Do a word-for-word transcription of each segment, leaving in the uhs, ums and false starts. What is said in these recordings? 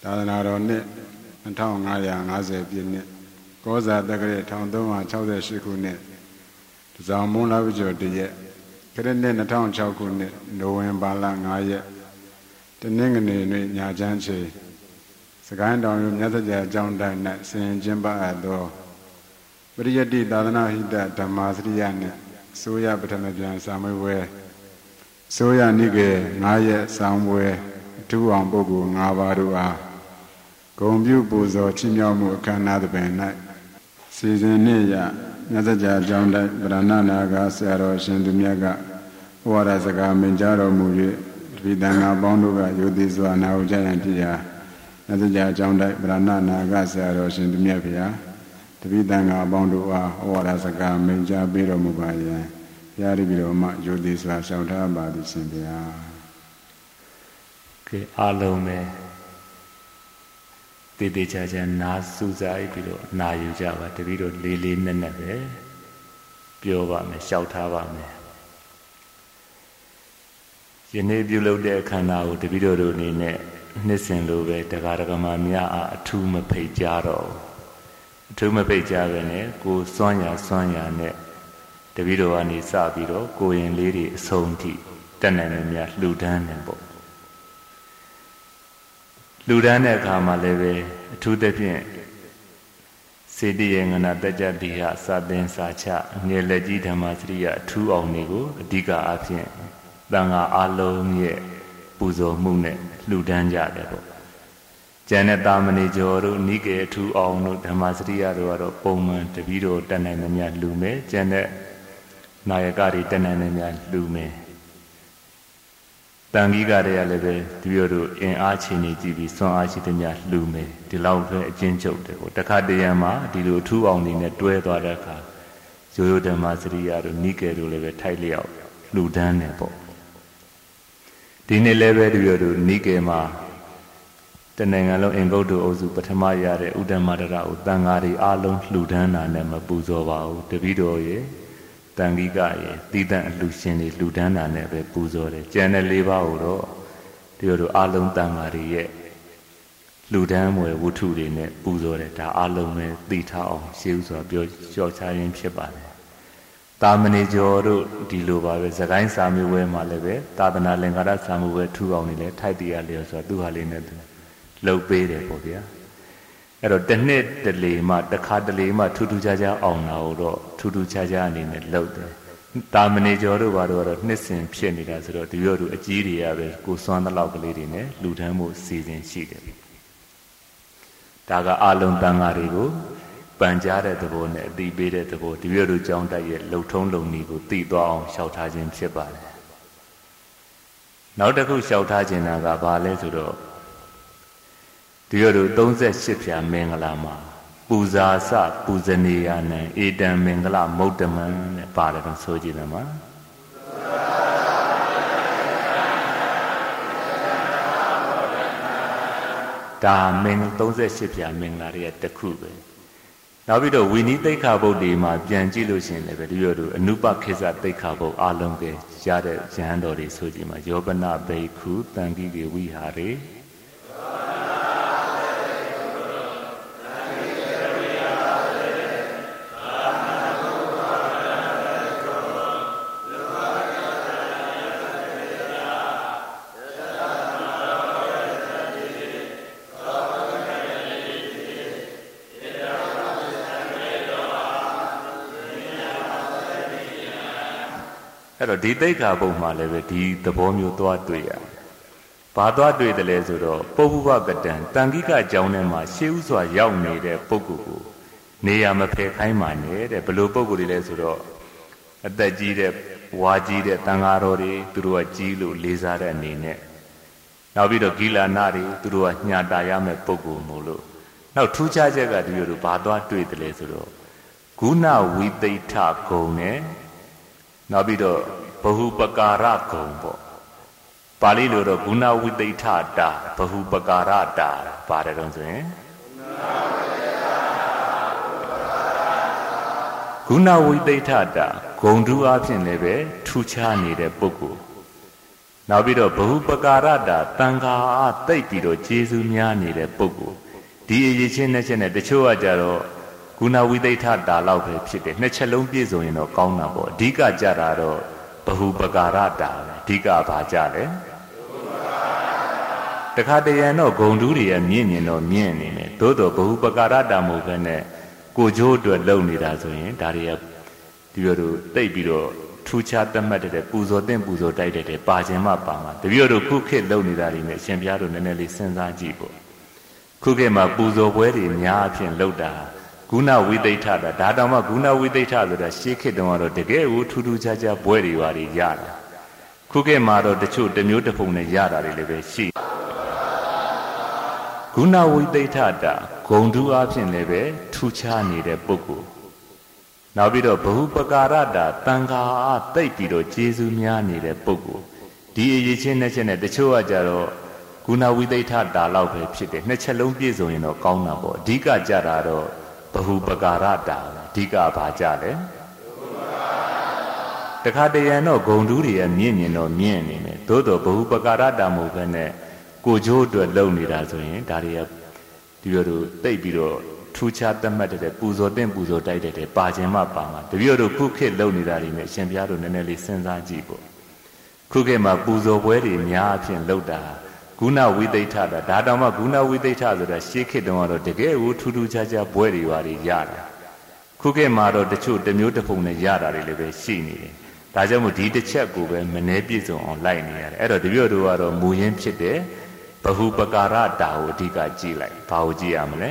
Tadanaro and Town Aya Naze Pin, Goza Dagre, Town Doma, Chowder Shikune, Zamuna Vijo de Keren the town Chakune, no one Balang Aya, the Ningani Yajanche, Saganda, Yataja, John Dan, Saint Jimba Ado. But yet did Dadana Hida, Damasrian, Soya Batanajan, somewhere. Soya Nige, Naya, somewhere, two on Bogu, Navarua. Gombu Buzo, Chinyamu, Canada Ben, Season Nia, Nazaja, John Banana, Gasero, Shindumiaga, Warazaga, Menjaro Muri, Vidana Bonduga, Yudizwa, now Giantia, Nazaja, John Banana, Gasero, Shindumiavia, the Vidanga Bondua, Warazaga, Menja Biro Mubaya, Yaribiro, Yudizwa, Shouta, Badi Simbia. Okay, Alome. Dede Jaja Nasuza Ibilo, Nayu Java, the Vido Lili Neneve, Biova me, Shoutava me. Yenebulo de Canao, the Vido Nine, Nissin Love, the Garagamania, a Tuma Pejaro. Tuma Pejavene, go Sonia Sonia ne, the Vido Ani Sabiro, go in Lady Sonti, Danamia, Ludan and Bo. Ludane Kama leve, two depian Sidi and Adaja Dia, Sabin Sacha, near Legita Matria, two Omnigo, Diga Apien, Danga Alo Mie, Buzo Mune, Ludanja Debo. Janet Damani Joro, Nige, two Omno, Damasria, Roro, Bowman, the Vido, Danamia Lume, Janet Nayagari, Danamia Lume. Tangiga de Aleve, Diodo, in Archini T V, Son Architemia Lume, the Laupe, Jinjo, the Cadeyama, the two only net dueto Adaka, Joyo de Maseria, Nike to leve tightly out, Ludan Nebo. Dine leve Diodo, Nike ma, the Nangalo and go to Ozu, Patamaya, Udamadara, Tangari, Alon, Ludana, Nema Buzova, the Vidoye. Tangiga, Didan Lucini, Ludana neve Buzore, Jana Leva Oro, Diodo Alum Tangari, Ludan were Wuturi ne Buzore, Ta Alume, Dita on Shields of Georgian Shepane. Tamani Joro, Diluba, Zagain Samuel Maleve, Tabana Lengara Samuel, two only, Tidy Alias or Duhalin, low bede Podia. Ero the net the lema, the card the lema, Tutu Jaja on our Tutu Jaja in the load. Tamane Joro, Vado, Nissin, Pianidas, or the Yoru, a Giria, goes on the log lady, Lutamu season sheet. Daga Alum Dangarigo, Banjara the bone, the bed at the boat, the Yoru John Diet, Loton Lonigo, Tito on Shoutajin Shepard. Now the good Shoutajin Agabale to do. Diodo don't say Shipya Mengalama, Buza Sa, Buzania, Eden Mengala, Motaman, Paran Sojinama. Da Meng don't say Shipya Mengari at the Kube. Now we do, we need the cabo de ma, Janjilusin, Diodo, Nupa Kisa, the cabo, Alonge, Jade, Jandori Sojima, Jobana Bay Ku, Tangi, we Hari. Di take a boat malevity, the bomb you thought to ya. Pada do the lesuro, Pobuba Gatan, Tangika Jaunema, shoes or young made a Poku. Neama Pekaimane, a below Pogu lesuro. At the Gide, Waji, the Tangarori, through a Gilu, Lizard and Nine. Now we do Gila Nari, through a Nyadayame Pogu Mulu. Now two charges at you to Pada do the lesuro. Guna with the tap cone. Nabido Bahupakara Kombo Palilo Guna with the Tata, Bahupakara da, Paradon. Guna with the Tata, Gondu Apin Leve, Tucha need a Boku. နောက်ပြီးတော့ဘဟုပကာရတာတန်ခါအားသိပ်ပြီးတော့ကျေးဇူးများနေတဲ့ပုဂ္ဂိုလ်ဒီအရေးချင်းနဲ့ချက်နဲ့တချို့ကကြတော့ဂုဏဝိသိထတာလောက်ပဲဖြစ်တယ်နှစ်ချက်လုံးပြည့်စုံရင်တော့ကောင်းတာပေါ့အဓိကကြတာတော့ဘဟုပကာရတာပဲအဓိကဘာကြလဲတခါတရံတော့ဂုံတူးတွေမြင့်မြင်တော့မြင့်နေတယ်သို့တော့ဘဟုပကာရတာမဟုတ်ဘဲနဲ့ကိုကျိုးအတွက်လုံနေတာဆိုရင်ဒါတွေကဒီလိုတို့တိတ်ပြီးတော့ထူးခြားတတ်မှတ်တဲ့ပူဇော်တဲ့ပူဇော်တိုက်တဲ့ပါခြင်းမပါမှာတပြည့်တို့ခုခေတ်လုံနေတာတွေနဲ့ရှင်ဘုရားတို့နည်းနည်းလေးစဉ်းစားကြည့်ပေါ့ခုခေတ်မှာပူဇော်ပွဲတွေများအဖြစ်လုပ်တာဂုဏဝိသိထတာဒါတောင်မှဂုဏဝိသိထဆိုတာရှေးခေတ်တုန်းကတော့တကယ်ကိုထူးထူးခြားခြားပွဲတွေပါတွေရတာခုခေတ်မှာတော့တချို့တစ်မျိုးတစ်ပုံနဲ့ရတာတွေလည်းပဲရှိဂုဏဝိသိထတာဂုံတူးအဖြစ်လည်းပဲထူးခြားနေတဲ့ပုဂ္ဂိုလ်နောက်ပြီးတော့ဘဟုပကာရတာတန်ခါအားသိပ်ပြီးတော့ကျေးဇူးများနေတဲ့ပုဂ္ဂိုလ်ဒီအရေးချင်းနဲ့ချက်နဲ့တချို့ကကြတော့ဂုဏဝိသိထတာလောက်ပဲဖြစ်တယ်နှစ်ချက်လုံးပြည့်စုံရင်တော့ကောင်းတာပေါ့အဓိကကြတာတော့ဘဟုပကာရတာအဓိကဘာကြလဲတခါတရံတော့ဂုံတူးတွေမြင့်မြင်တော့မြင့်နေတယ်သို့တော့ဘဟုပကာရတာမဟုတ်ဘဲနဲ့ကိုကျိုးအတွက်လုံနေတာဆိုရင်ဒါတွေကဒီလိုတို့တိတ်ပြီးတော့ထူးခြားတတ်မှတ်တဲ့ပူဇော်တဲ့ပူဇော်တိုက်တဲ့ပါခြင်းမပါမှာတပြည့်တို့ခုခေတ်လုံနေတာတွေနဲ့ရှင်ဘုရားတို့နည်းနည်းလေးစဉ်းစားကြည့်ပေါ့ခုခေတ်မှာပူဇော်ပွဲတွေများအဖြစ်လုပ်တာဂုဏဝိသိထတာဒါတောင်မှဂုဏဝိသိထဆိုတာရှေးခေတ်တုန်းကတော့တကယ်ကိုထူးထူးခြားခြားပွဲတွေပါတွေရတာခုခေတ်မှာတော့တချို့တစ်မျိုးတစ်ပုံနဲ့ရတာတွေလည်းပဲရှိနေတယ်ဒါကြောင့်မို့ဒီတစ်ချက်ကိုပဲမနှဲပြည့်စုံအောင်လိုက်နေရတယ်အဲ့တော့တပြည့်တို့ကတော့မူရင်းဖြစ်တဲ့ဘဟုပကာရတာကိုအဓိကကြည့်လိုက်ဘာကိုကြည့်ရမလဲ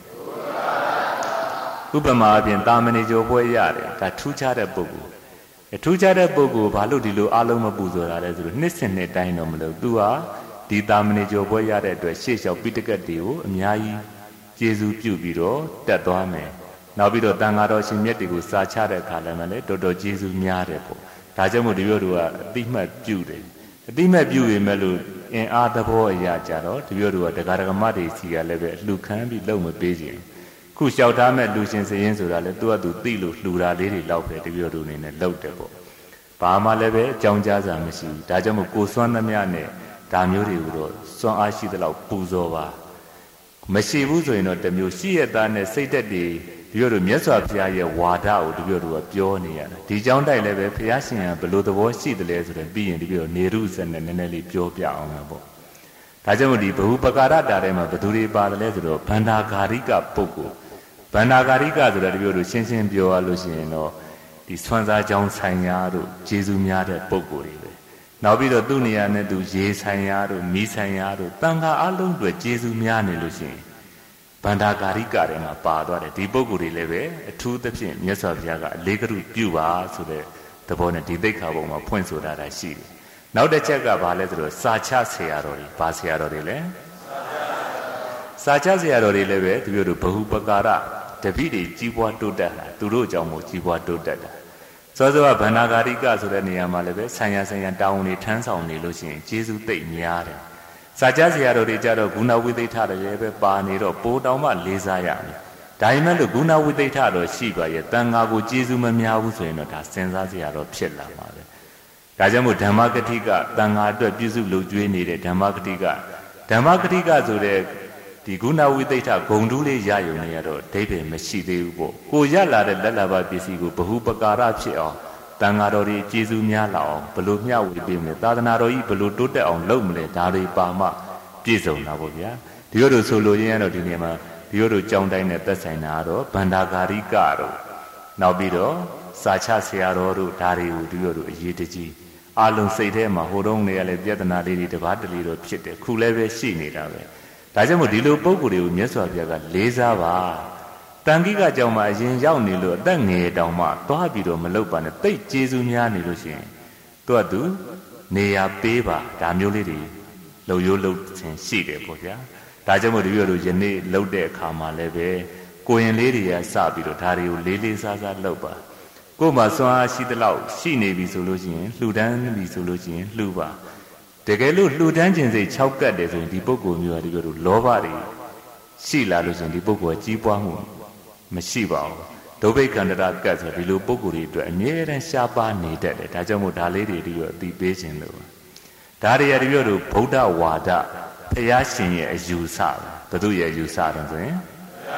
ဥပမာအပြင်တာမဏေကျော်ပွဲရတယ်ဒါထူးခြားတဲ့ပုဂ္ဂိုလ်အထူးခြားတဲ့ပုဂ္ဂိုလ်ဘာလို့ဒီလိုအလုံးမပူဇော်ရလဲဆိုတော့နှစ်စဉ်နှစ်တိုင်းတော့မလို့သူဟာဒီတာမဏေကျော်ပွဲရတဲ့အတွက်ရှေ့လျှောက်ပိဋကတ်တွေကိုအများကြီးကျေးဇူးပြုပြီးတော့တက်သွားမယ်နောက်ပြီးတော့တန်ဃာတော်ရှင်မြတ်တွေကိုစာချတဲ့အခါလည်းမလဲတော်တော်ကျေးဇူးများတယ်ပေါ့ဒါကြောင့်မို့ဒီလိုတို့ကအတိမတ်ပြုတယ်အတိမတ်ပြုရင်မဲ့လို့အင်အားသဘောအရာကြတော့ဒီလိုတို့ကဒကာဒကမတွေစီကလည်းပဲအလှခံပြီးလုံမပေးခြင်းခုလျှောက်ထားမဲ့လူရှင်စရင်ဆိုတာလေသူကသူသိလို့လှူတာလေးတွေလောက်ပဲတပြို့တို့အနေနဲ့လောက်တယ်ပေါ့ဘာမှလည်းပဲအကြောင်းကြားစာမရှိဘူးဒါကြောင့်မို့ကိုစွမ်းသမျှနဲ့ဒါမျိုးတွေကိုတော့စွမ်းအားရှိသလောက်ပူဇော်ပါမရှိဘူးဆိုရင်တော့တမျိုးရှိရသားနဲ့စိတ်သက်တွေဒီလိုမြတ်စွာဘုရားရဲ့ဝါဒကိုဒီလိုတို့ကပြောနေရတယ်ဒီကြောင်းတိုက်လည်းပဲဘုရားရှင်ကဘယ်လိုသဘောရှိတယ်လဲဆိုတော့ပြီးရင်ဒီလိုနေရုဇက်နဲ့နည်းနည်းလေးပြောပြအောင်ပါပေါ့ဒါကြောင့်မို့ဒီဘဟုပကာရတာထဲမှာဘယ်သူတွေပါတယ်လဲဆိုတော့ဗန္ဓာဂါရိကပုဂ္ဂိုလ်ဗန္ဓာဂါရိကဆိုတာဒီလိုတို့ရှင်းရှင်းပြောရလို့ရှိရင်တော့ဒီဆွမ်းစားကြောင်းဆိုင်ရာတို့ကျေးဇူးများတဲ့ပုဂ္ဂိုလ်တွေပဲနောက်ပြီးတော့သူ့နေရာနဲ့သူရေဆိုင်ရာတို့မီးဆိုင်ရာတို့တန်ခါအလုံးတွေကျေးဇူးများနေလို့ရှိရင်ဗန္ဓာဂါရိကထဲမှာပါသွားတယ်ဒီပုဂ္ဂိုလ်တွေလည်းပဲအထူးသဖြင့်မြတ်စွာဘုရားကအလေးကရုပြုပါဆိုတဲ့သဘောနဲ့ဒီသိက္ခာပုံမှာဖွင့်ဆိုတာတာရှိတယ်နောက်တစ်ချက်ကဘာလဲဆိုတော့စာချဆရာတော်တွေဘာဆရာတော်တွေလဲစာချဆရာတော်တွေလည်းပဲဒီလိုတို့ဘဟုပကာရတပိတွေကြီးပွားတိုးတက်လာသူတို့ကြောင့်မို့ကြီးပွားတိုးတက်တာစောစောကဗန္ဓာဂါရိကဆိုတဲ့နေရာမှာလည်းပဲဆံရဆံရတောင်းနေထမ်းဆောင်နေလို့ရှိရင်ကျေးဇူးသိပ်များတယ်စာချဆရာတော်တွေကြတော့ဂုဏဝိသိထတွေပဲပါနေတော့ပိုးတောင်မှလေးစားရတယ်ဒါပေမဲ့လို့ဂုဏဝိသိထတော့ရှိပါရဲ့တန်ဃာကိုကျေးဇူးမများဘူးဆိုရင်တော့ဒါစဉ်းစားစရာတော့ဖြစ်လာပါပဲဒါကြောင့်မို့ဓမ္မဂတိကတန်ဃာအတွက်ပြုစုလုပ်ကျွေးနေတဲ့ဓမ္မဂတိကဓမ္မဂတိကဆိုတဲ့ဒီဂုဏဝိသိထဂုံတူးလေးရယုံနေရတော့ဒိဋ္ဌိမရှိသေးဘူးပေါ့ကိုရလာတဲ့လက်လာပါပစ္စည်းကိုဘဟုပကာရဖြစ်အောင်တန်ဃာတော်တွေကျေးဇူးများလာအောင်ဘလို့မျှဝေပေးမလဲသာသနာတော်ကြီးဘလို့တိုးတက်အောင်လုပ်မလဲဒါတွေပါမှပြည့်စုံတာပေါ့ဗျာဒီလိုဆိုလိုရင်းကတော့ဒီနေရာမှာဒီလိုကြောင်းတိုင်းနဲ့သက်ဆိုင်တာကတော့ဗန္ဓာဂါရိကတို့နောက်ပြီးတော့စာချဆရာတော်တို့ဒါတွေကိုဒီလိုတို့အရေးတကြီးအလုံးစိတ်ထဲမှာဟိုတုန်းနေရလဲပြဿနာလေးတွေတပါးတလီတော့ဖြစ်တယ်ခုလည်းပဲရှိနေတာပဲဒါကြောင့်မို့ဒီလိုပုံကိုယ်တွေကိုမြတ်စွာဘုရားကလေးစားပါတန်ခိကကြောင့်မှအရင်ရောက်နေလို့အသက်ငယ်တောင်မှသွားပြီးတော့မလုပ်ပါနဲ့တိတ်ကျေးဇူးများနေလို့ရှိရင်သူကသူနေရာပေးပါဒါမျိုးလေးတွေလှုပ်ရိုးလှုပ်ခြင်းရှိတယ်ပေါ့ဗျာဒါကြောင့်မို့ဒီလိုလိုယနေ့လှုပ်တဲ့အခါမှာလည်းပဲကိုရင်လေးတွေကစပြီးတော့ဒါတွေကိုလေးလေးစားစားလှုပ်ပါကိုယ်မှာစွမ်းအားရှိသလောက်ရှိနေပြီဆိုလို့ရှိရင်လှူဒန်းပြီဆိုလို့ရှိရင်လှူပါတကယ်လို့လှူဒန်းခြင်းစိတ်၆ကတ်တယ်ဆိုရင်ဒီပုဂ္ဂိုလ်မျိုးကဒီလိုလိုလောဘတွေရှိလာလို့ရှိရင်ဒီပုဂ္ဂိုလ်ကကြီးပွားမှုမရှိပါဘူးဒုဗိက္ခန္တရကတ်ဆိုဒီလိုပုဂ္ဂိုလ်တွေအတွက်အမြဲတမ်းရှားပါနေတတ်တယ်ဒါကြောင့်မို့ဒါလေးတွေဒီလိုအသိပေးခြင်းလို့ဒါဒါတွေရတပြည့်တို့ဗုဒ္ဓဝါဒဘုရားရှင်ရဲ့အယူဆဘယ်သူရဲ့အယူဆတုံးဆိုရင်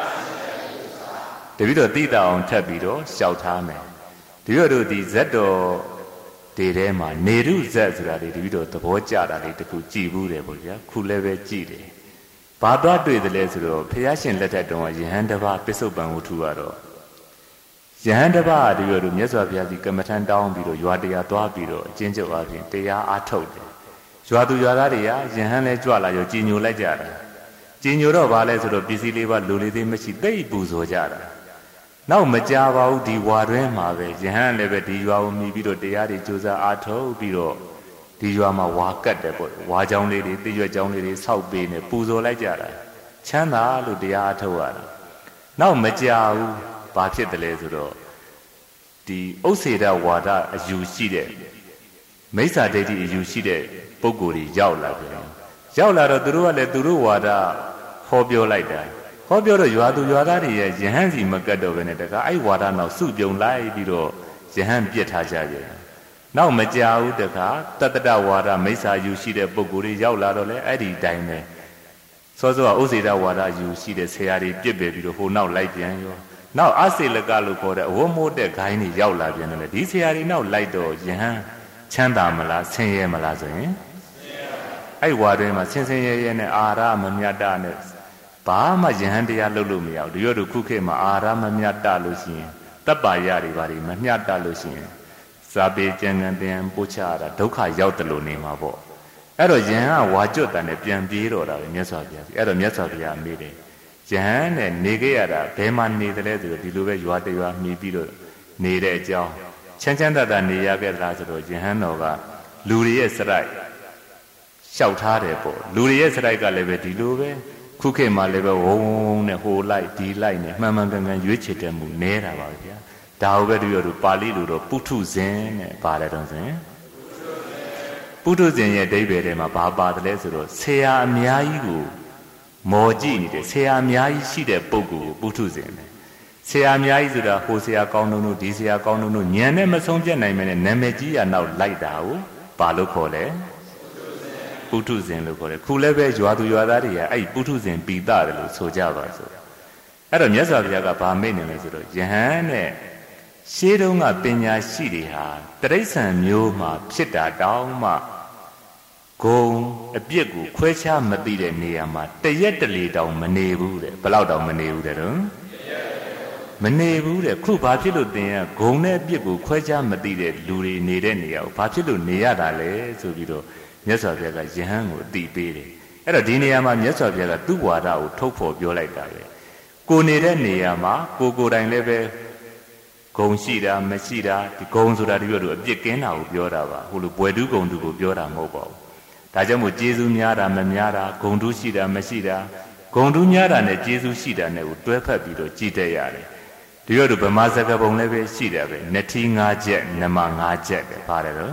တပြည့်တို့သိတာအောင်ထပ်ပြီးတော့ရှောက်ထားမယ်တပြည့်တို့ဒီဇက်တော်ဒီထဲမှာနေရုဇက်ဆိုတာလေတပြည့်တို့သဘောကျတာလေးတခုကြည်ဘူးတယ်ပေါ့ဗျာခုလည်းပဲကြည်တယ်ဘာသွားတွေ့တယ်လဲဆိုတော့ဘုရားရှင်လက်ထက်တုန်းကယဟန်တစ်ပါးပစ္စုပန်ဝတ္ထုကတော့ယဟန်တစ်ပါးတပြည့်တို့မြတ်စွာဘုရားကြီးကမ္မထန်တောင်းပြီးတော့ရွာတရားသွားပြီးတော့အကျဉ်းချုပ်အပြင်တရားအားထုတ်တယ်ရွာသူရွာသားတွေကယဟန်လဲကြွလာရောကြည်ညိုလိုက်ကြတယ်ကြည်ညိုတော့ဘာလဲဆိုတော့ပစ္စည်းလေးပါလူလေးသေးမရှိသိပ်ပူဇော်ကြတာနောက်မကြပါဘူးဒီဝါတွင်းမှာပဲယဟန်လည်းပဲဒီရွာကိုမြည်ပြီးတော့တရားတွေကြိုးစားအားထုတ်ပြီးတော့ဒီရွာမှာဝါကတ်တယ်ပေါ့ဝါကြောင်းလေးတွေတရွက်ကြောင်းလေးတွေဆောက်ပေးနေပူဇော်လိုက်ကြတာချမ်းသာလို့တရားအားထုတ်ရတာနောက်မကြဘူးဘာဖြစ်တယ်လဲဆိုတော့ဒီဥစ္စေတဝါဒအယူရှိတဲ့မိစ္ဆာဒိဋ္ဌိအယူရှိတဲ့ပုဂ္ဂိုလ်တွေရောက်လာပြန်ရောက်လာတော့သူတို့ကလည်းသူတို့ဝါဒဟောပြောလိုက်တာဟောပြောတော့ရွာသူရွာသားတွေရဲ့ယဟန်စီမကတ်တော့ပဲနဲ့တကားအဲ့ဝါဒနောက်စုပြုံလိုက်ပြီးတော့ယဟန်ပြစ်ထားကြရဲ့နောက်မကြဘူးတကားတတ္တဝါဒမိစ္ဆာယူရှိတဲ့ပုဂ္ဂိုလ်တွေရောက်လာတော့လဲအဲ့ဒီတိုင်းပဲစောစောကဥစေတဝါဒယူရှိတဲ့ဆရာတွေပြစ်ပယ်ပြီးတော့ဟိုနောက်လိုက်ပြန်ရောနောက်အစေလကလို့ခေါ်တဲ့အဝတ်မိုးတဲ့ဂိုင်းတွေရောက်လာပြန်တယ်ဒီဆရာတွေနောက်လိုက်တော့ယဟန်ချမ်းသာမလားဆင်းရဲမလားဆိုရင်အဲ့ဝါတွင်မှာဆင်းဆင်းရဲရဲနဲ့အာရမမြတ်တာနဲ့ဘာမှယဟန်တရားလုပ်လို့မရဘူးဒီရတို့ခုခေတ်မှာအာရမမြတ်တာလို့ရှိရင်တပ်ပါရတွေဘာတွေမမြတ်တာလို့ရှိရင်စာပေကျန်ကန်ပြန်ပို့ချရတာဒုက္ခရောက်တယ်လို့နေမှာပေါ့အဲ့တော့ယဟန်ကဝါကျွတ်တန်နဲ့ပြန်ပြေးတော့တာပဲမြတ်စွာဘုရားအဲ့တော့မြတ်စွာဘုရားအမေးတယ်ယဟန်နဲ့နေခဲ့ရတာဘယ်မှာနေတယ်လဲဆိုတော့ဒီလိုပဲရွာတရွာမြည်ပြီးတော့နေတဲ့အကြောင်းချမ်းချမ်းသာသာနေရခဲ့သလားဆိုတော့ယဟန်တော်ကလူတွေရဲ့စရိုက်လျှောက်ထားတယ်ပေါ့လူတွေရဲ့စရိုက်ကလည်းပဲဒီလိုပဲခုခေတ်မှာလည်းပဲဝုံဝုံနဲ့ဟိုလိုက်ဒီလိုက်နဲ့မှန်မှန်ကန်ကန်ရွေးချယ်တယ်မှုနဲတာပါဗျာဒါဟုတ်ပဲတူရတူပါဠိလိုတော့ပုထုဇဉ်နဲ့ပါတယ်တော့ဆိုရင်ပုထုဇဉ်ရဲ့အဓိပ္ပာယ်ထဲမှာဘာပါတယ်လဲဆိုတော့ဆရာအများကြီးကိုမော်ကြည့်နေတယ်ဆရာအများကြီးရှိတဲ့ပုဂ္ဂိုလ်ကိုပုထုဇဉ်ပဲဆရာအများကြီးဆိုတာဟိုဆရာကောင်းတုံးတို့ဒီဆရာကောင်းတုံးတို့ညံနဲ့မဆုံးပြတ်နိုင်မယ်နဲ့နာမည်ကြီးရနောက်လိုက်တာကိုဘာလို့ခေါ်လဲပုထုဇဉ်လို့ခေါ်တယ်ခုလည်းပဲရွာသူရွာသားတွေကအဲ့ပုထုဇဉ်ပိသတယ်လို့ဆိုကြပါဆိုအဲ့တော့မြတ်စွာဘုရားကဗာမိတ်နေလဲဆိုတော့ယဟန်နဲ့ရှေးတုန်းကပညာရှိတွေဟာတိရစ္ဆာန်မျိုးမှာဖြစ်တာတောင်းမှဂုံအပြစ်ကိုခွဲခြားမသိတဲ့နေရာမှာတရက်တလေတောင်မနေဘူးတဲ့ဘယ်လောက်တောင်မနေဘူးတဲ့တော့မနေဘူးတဲ့ခုဘာဖြစ်လို့သင်ကဂုံနဲ့အပြစ်ကိုခွဲခြားမသိတဲ့လူတွေနေတဲ့နေရာကိုဘာဖြစ်လို့နေရတာလဲဆိုပြီးတော့မြတ်စွာဘုရားကယဟန်ကိုအတိပေးတယ်အဲ့တော့ဒီနေရာမှာမြတ်စွာဘုရားကသူ့ဝါဒကိုထုတ်ဖော်ပြောလိုက်တာပဲကိုနေတဲ့နေရာမှာကိုကိုယ်တိုင်လည်းပဲဂုံရှိတာမရှိတာဒီဂုံဆိုတာဒီလိုလိုအပြစ်ကင်းတာကိုပြောတာပါဟိုလိုဘွယ်တူးဂုံတူကိုပြောတာမဟုတ်ပါဘူးဒါကြောင့်မို့ကျေးဇူးများတာမများတာဂုံတူးရှိတာမရှိတာဂုံတူးများတာနဲ့ကျေးဇူးရှိတာနဲ့ကိုတွဲဖက်ပြီးတော့ကြည်တတ်ရတယ်ဒီလိုလိုဗမာစကားပုံလည်းပဲရှိတယ်ပဲနထီငါးချက်နမငါးချက်ပဲပါတယ်တော့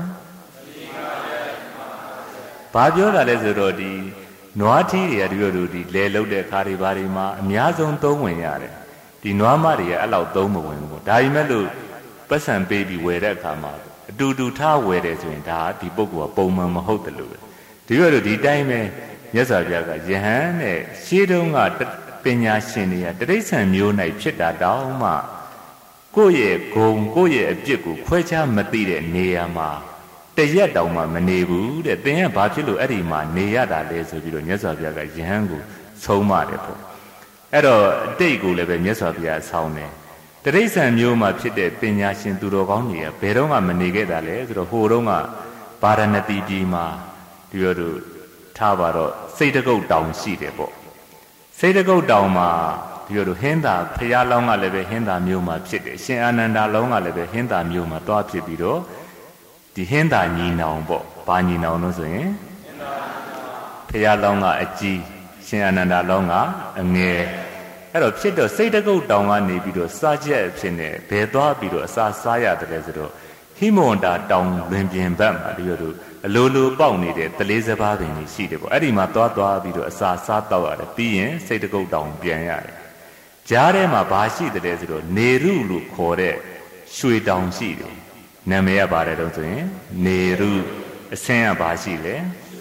ဘာပြောတာလဲဆိုတော့ဒီနွားထီးတွေကဒီလိုလိုဒီလဲလုတ်တဲ့ခါတွေဘာတွေမှာအများဆုံးသုံးဝင်ရတယ်ဒီနွားမတွေကအဲ့လောက်သုံးမဝင်ဘူးပေါ့ဒါပေမဲ့လို့ပတ်စံပေးပြီးဝယ်တဲ့အခါမှာအတူတူထားဝယ်တယ်ဆိုရင်ဒါဒီပုဂ္ဂိုလ်ကပုံမှန်မဟုတ်တယ်လို့ပဲဒီလိုလိုဒီတိုင်းပဲမြတ်စွာဘုရားကယဟန်နဲ့ရှေးတုန်းကပညာရှင်တွေကတိရစ္ဆာန်မျိုး၌ဖြစ်တာတောင်းမှကိုယ့်ရဲ့ဂုံကိုယ့်ရဲ့အပြစ်ကိုခွဲခြားမသိတဲ့နေရာမှာတရက်တောင်မှမနေဘူးတဲ့သင်ကဘာဖြစ်လို့အဲ့ဒီမှာနေရတာလဲဆိုပြီးတော့မြတ်စွာဘုရားကယဟန်ကိုဆုံးမတယ်ပေါ့အဲ့တော့အတိတ်ကိုလည်းပဲမြတ်စွာဘုရားဆောင်းတယ်တိရစ္ဆာန်မျိုးမှာဖြစ်တဲ့ပညာရှင်သူတော်ကောင်းတွေကဘယ်တော့မှမနေခဲ့တာလဲဆိုတော့ဟိုတုန်းကဗာရာဏသီပြည်မှာဒီလိုတို့ထားပါတော့စိတ်တကုတ်တောင်ရှိတယ်ပေါ့စိတ်တကုတ်တောင်မှာဒီလိုတို့ဟင်းသာဖရာလောင်းကလည်းပဲဟင်းသာမျိုးမှာဖြစ်တယ်ရှင်အာနန္ဒာလောင်းကလည်းပဲဟင်းသာမျိုးမှာတွားဖြစ်ပြီးတော့ဒီဟင်းသာညီနောင်ပေါ့ဘာညီနောင်လို့ဆိုရင်ဖရာလောင်းကအကြီးရှင်အာနန္ဒာလောင်းကအငယ်အဲ့တော့ဖြစ်တော့စိတ်တကုတ်တောင်ကနေပြီးတော့စားချက်အဖြစ်နဲ့ဘယ်သွားပြီးတော့အစာစားရတယ်ဆိုတော့ဟိမဝန္တာတောင်လွင်ပြင်ဘက်မှာဒီလိုတို့အလိုလိုပေါက်နေတဲ့တလေးစပါးပင်ကြီးရှိတယ်ပေါ့အဲ့ဒီမှာသွားသွားပြီးတော့အစာစားတော့ရတယ်ပြီးရင်စိတ်တကုတ်တောင်ပြန်ရတယ်ကြားထဲမှာဘာရှိတယ်ဆိုတော့နေရုလို့ခေါ်တဲ့ရွှေတောင်ရှိတယ်နာမည်ကပါတယ်တော့ဆိုရင်နေရုအဆင်းကဘာရှိလဲ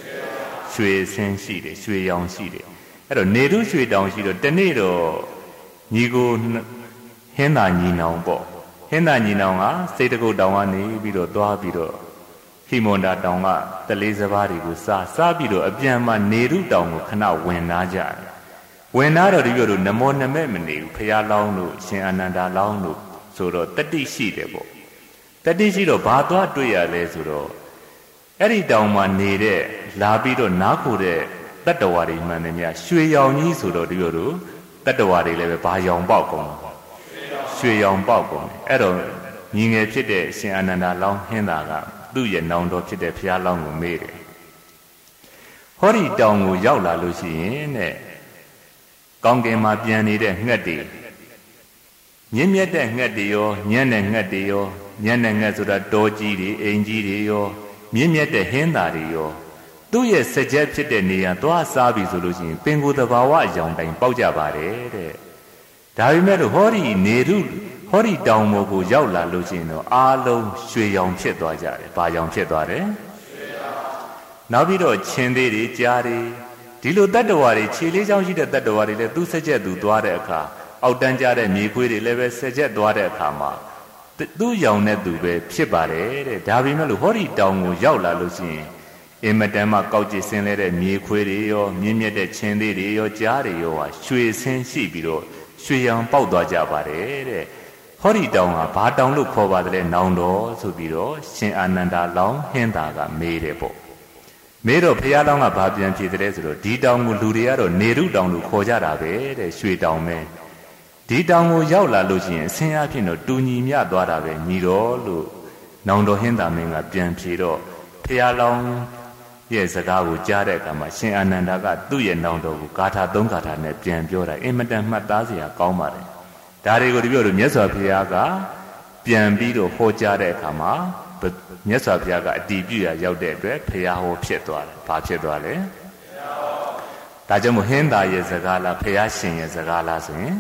ရွှေဆင်းရှိတယ်ရွှေရောင်ရှိတယ်အဲ့တော့နေထုရွှေတောင်ရှိတော့တနေ့တော့ညီကိုဟင်းသာညီနောင်ပေါ့ဟင်းသာညီနောင်ကစိတ်တကုတ်တောင်ကနေပြီးတော့သွားပြီးတော့ဟိမွန်တာတောင်ကတလေးစပါးတွေကိုစားစားပြီးတော့အပြန်မှာနေထုတောင်ကိုခဏဝင်နာကြတယ်ဝင်နာတော့ဒီလိုတို့နမောနမဲ့မနေဘူးဖရာလောင်းလို့ရှင်အာနန္ဒာလောင်းလို့ဆိုတော့တတိရှိတယ်ပေါ့တတိရှိတော့ဘာသွားတွေ့ရလဲဆိုတော့အဲ့ဒီတောင်မှာနေတဲ့လာပြီးတော့နားခိုတဲ့တတ္တဝါတွေမှန်တယ်များရွှေရောင်ကြီးဆိုတော့ဒီလိုတို့တတ္တဝါတွေလည်းပဲဘာရောင်ပေါက်ကုန်ရွှေရောင်ပေါက်ကုန်အဲ့တော့ညီငယ်ဖြစ်တဲ့ရှင်အာနန္ဒာလောင်းဟင်းသာကသူ့ရဲ့နောင်တော်ဖြစ်တဲ့ဘုရားလောင်းကိုမေးတယ်ဟောဒီတောင်ကိုရောက်လာလို့ရှိရင်တဲ့ကောင်းကင်မှာပြန်နေတဲ့ငှက်တွေမြင့်မြတ်တဲ့ငှက်တွေရောညံ့တဲ့ငှက်တွေရောညံ့တဲ့ငှက်ဆိုတာတောကြီးတွေအိမ်ကြီးတွေရောမြင့်မြတ်တဲ့ဟင်းသာတွေရောသူ့ရဲ့စကြက်ဖြစ်တဲ့နေရာသွားစားပြီဆိုလို့ရှိရင်ပင်ကိုယ်တဘာဝအကြောင်းတိုင်းပေါက်ကြပါတယ်တဲ့ဒါပေမဲ့ဟောဒီနေရုဟောဒီတောင်ပေါ်ကိုရောက်လာလို့ရှိရင်တော့အားလုံးရွှေရောင်ဖြစ်သွားကြတယ်ဘာရောင်ဖြစ်သွားတယ်ရွှေရောင်နောက်ပြီးတော့ချင်းသေးတွေကြားတွေဒီလိုတတ္တဝါတွေခြေလေးချောင်းရှိတဲ့တတ္တဝါတွေလည်းသူ့စကြက်သူသွားတဲ့အခါအောက်တန်းကြတဲ့မြေခွေးတွေလည်းပဲစကြက်သွားတဲ့အခါမှာသူ့ရောင်တဲ့သူပဲဖြစ်ပါတယ်တဲ့ဒါပေမဲ့လို့ဟောဒီတောင်ကိုရောက်လာလို့ရှိရင်အင်မတန်မှကောက်ကျစ်ဆင်းလဲတဲ့မြေခွေးတွေရောမြင့်မြတ်တဲ့ချင်းသေးတွေရောကြားတွေရောဟာရွှေဆင်းရှိပြီးတော့ရွှေရောင်ပေါက်သွားကြပါတယ်တဲ့ဟောဒီတောင်ကဘာတောင်လို့ခေါ်ပါတယ်လဲနောင်တော်ဆိုပြီးတော့ရှင်အာနန္ဒာလောင်းဟင်းသာကမေးတယ်ပေါ့မေးတော့ဘုရားလောင်းကဘာပြန်ဖြေတယ်ဆိုတော့ဒီတောင်ကိုလူတွေကတော့နေရုတောင်လို့ခေါ်ကြတာပဲတဲ့ရွှေတောင်ပဲဒီတောင်ကိုရောက်လာလို့ရှိရင်အစင်းအဖြစ်တော့တူညီမြသွားတာပဲညီတော်လို့နောင်တော်ဟင်းသာမင်းကပြန်ဖြေတော့ဘုရားလောင်းရဲ့စကားကိုကြားတဲ့အခါမှာရှင်အာနန္ဒာကသူ့ရဲ့နောင်တော်ကိုဂါထာသုံးဂါထာနဲ့ပြန်ပြောတာအင်မတန်မှတ်သားစရာကောင်းပါတယ်ဒါတွေကိုဒီပြောလို့မြတ်စွာဘုရားကပြန်ပြီးတော့ဟောကြားတဲ့အခါမှာမြတ်စွာဘုရားကအတည်ပြုရရောက်တဲ့အတွက်ဘုရားဟောဖြစ်သွားတယ်ဘာဖြစ်သွားလဲဒါကြောင့်မို့ဟင်းသာရဲ့စကားလားဘုရားရှင်ရဲ့စကားလားဆိုရင်